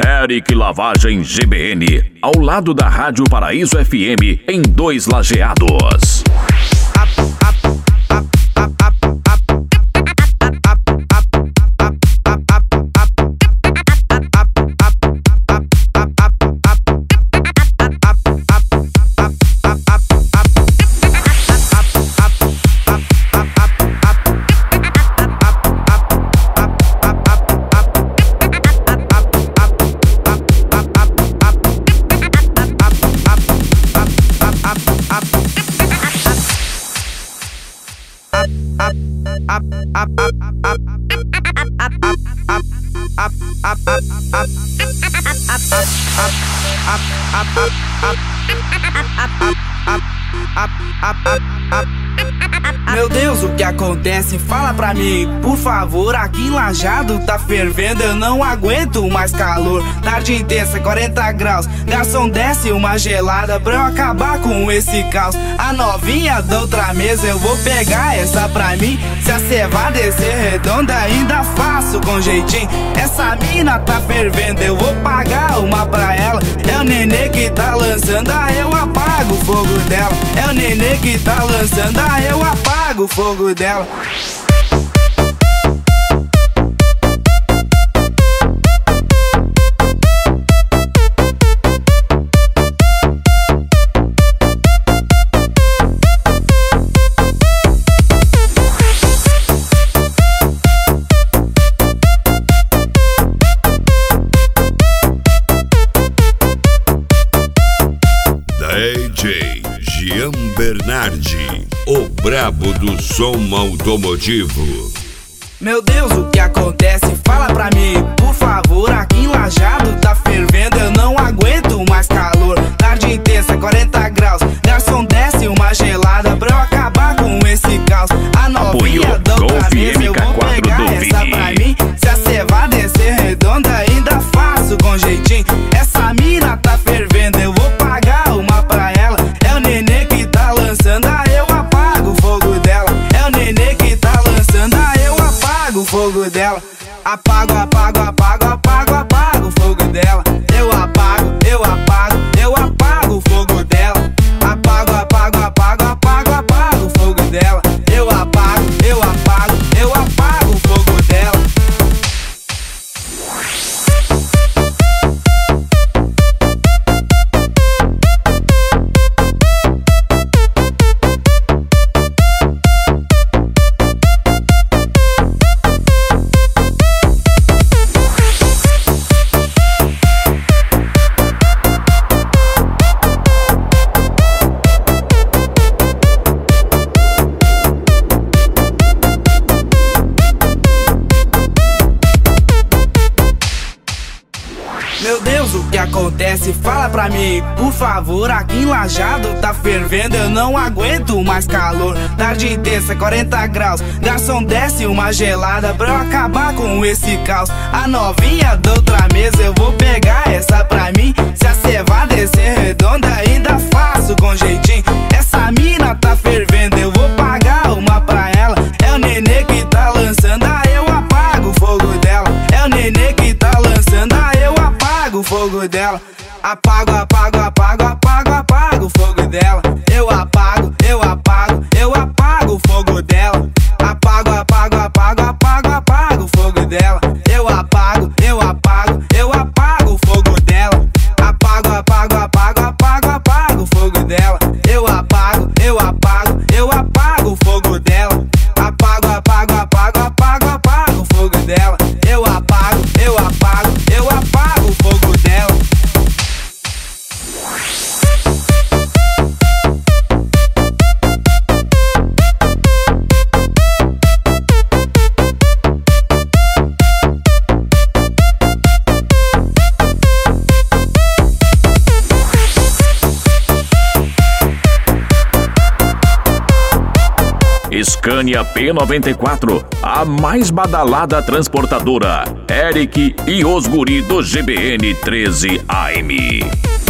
Eric Lavagem GBN, ao lado da Rádio Paraíso FM, em 2 Lajeados. Meu Deus, o que acontece? Fala pra mim, por favor. Aqui em Lajado tá fervendo, eu não aguento mais calor. Tarde intensa, 40 graus. Garçom, desce uma gelada pra eu acabar com esse caos. A novinha da outra mesa, eu vou pegar essa pra mim. Se a ceva descer redonda, ainda faço com jeitinho. Essa mina tá fervendo, eu vou pagar uma pra ela. É o nenê que tá lançando, eu apago o fogo dela. É o nenê que tá lançando, eu apago o fogo dela. DJ Gian Bernardi, o brabo do som automotivo. Meu Deus, o que acontece? Fala pra mim, por favor. Aqui em Lajado tá fervendo, eu não aguento mais calor. Tarde intensa, 40 graus. Garçom, desce uma gelada pra eu acabar com esse caos. A novinha da outra mesa, eu vou pegar essa pra mim. Se a ceva descer redonda, ainda faço com jeitinho. Essa mina tá fervendo, eu vou pagar uma pra ela. É o nenê que tá lançando, eu apago o fogo dela. É o nenê que tá lançando, eu apago o fogo dela. Apago, apago, apago, apago, apago o fogo dela. Eu apago, eu apago, eu apago o fogo dela. Apago, apago, apago, apago, apago o fogo dela. Eu apago, eu apago, eu apago o fogo dela. Meu Deus, o que acontece? Fala pra mim, por favor. Aqui em Lajado tá fervendo, eu não aguento mais calor. Tarde intensa, 40 graus. Garçom, desce uma gelada pra eu acabar com esse caos. A novinha da outra mesa, eu vou pegar essa pra mim. Se a ceva descer redonda, ainda faço com jeitinho. Essa mina tá fervendo, eu vou pagar uma pra ela. É o nenê que tá lançando, eu apago o fogo dela. É o nenê que tá lançando, eu apago o fogo dela. Apago, apago, apago, apago, apago o fogo dela. Eu apago, eu apago, eu apago o fogo dela. Apago, apago, apago, apago, apago o fogo dela. Eu apago, eu apago, eu apago o fogo dela. Apago, apago, apago, apago, apago o fogo dela. Eu apago, eu apago, eu apago o fogo dela. Apago, apago, apago, apago, apago o fogo dela. Eu apago, eu apago, eu apago o fogo dela. Scania P94, a mais badalada transportadora. Eric e os guri do GBN 13 AM.